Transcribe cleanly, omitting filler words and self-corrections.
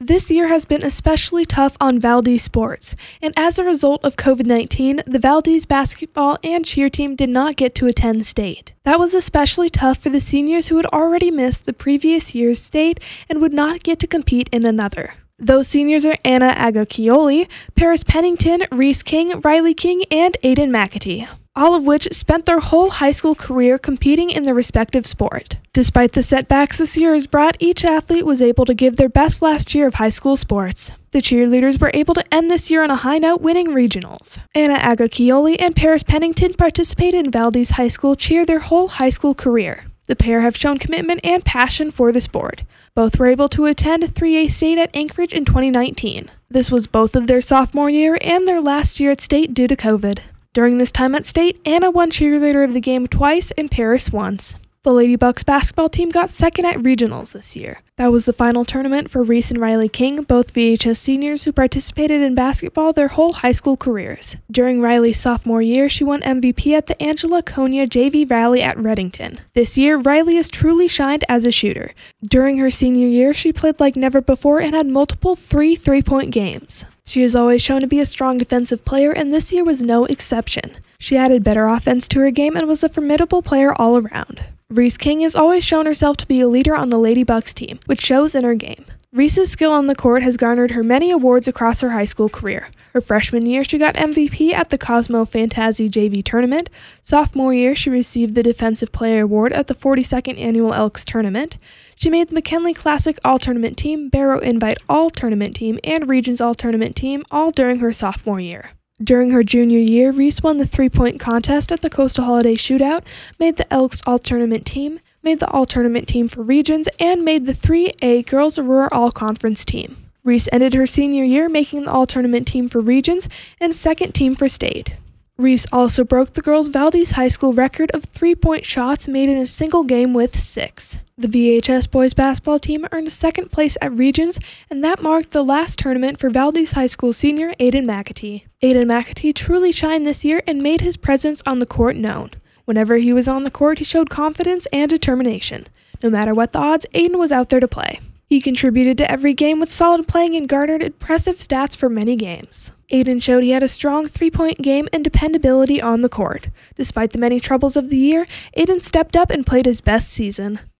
This year has been especially tough on Valdez sports, and as a result of COVID-19, the Valdez basketball and cheer team did not get to attend state. That was especially tough for the seniors who had already missed the previous year's state and would not get to compete in another. Those seniors are Anna Agacchioli, Paris Pennington, Reese King, Riley King, and Aiden McAtee, all of which spent their whole high school career competing in their respective sport. Despite the setbacks this year has brought, each athlete was able to give their best last year of high school sports. The cheerleaders were able to end this year on a high note, winning regionals. Anna Agacchioli and Paris Pennington participated in Valdez High School cheer their whole high school career. The pair have shown commitment and passion for the sport. Both were able to attend 3A state at Anchorage in 2019. This was both of their sophomore year and their last year at state due to COVID. During this time at state, Anna won cheerleader of the game twice and Paris once. The Lady Bucks basketball team got second at regionals this year. That was the final tournament for Reese and Riley King, both VHS seniors who participated in basketball their whole high school careers. During Riley's sophomore year, she won MVP at the Angela Konya JV Rally at Reddington. This year, Riley has truly shined as a shooter. During her senior year, she played like never before and had multiple three-point games. She has always shown to be a strong defensive player, and this year was no exception. She added better offense to her game and was a formidable player all around. Reese King has always shown herself to be a leader on the Lady Bucks team, which shows in her game. Reese's skill on the court has garnered her many awards across her high school career. Her freshman year, she got MVP at the Cosmo Fantasy JV tournament. Sophomore year, she received the Defensive Player Award at the 42nd Annual Elks Tournament. She made the McKinley Classic All-Tournament Team, Barrow Invite All-Tournament Team, and Regions All-Tournament Team, all during her sophomore year. During her junior year, Reese won the three-point contest at the Coastal Holiday Shootout, made the Elks All-Tournament Team, made the All-Tournament Team for Regions, and made the 3A Girls Aurora All-Conference Team. Reese ended her senior year making the All-Tournament Team for Regions and second team for state. Reese also broke the girls' Valdez High School record of three-point shots made in a single game with 6. The VHS boys basketball team earned second place at Regions, and that marked the last tournament for Valdez High School senior Aiden McAtee. Aiden McAtee truly shined this year and made his presence on the court known. Whenever he was on the court, he showed confidence and determination. No matter what the odds, Aiden was out there to play. He contributed to every game with solid playing and garnered impressive stats for many games. Aiden showed he had a strong three-point game and dependability on the court. Despite the many troubles of the year, Aiden stepped up and played his best season.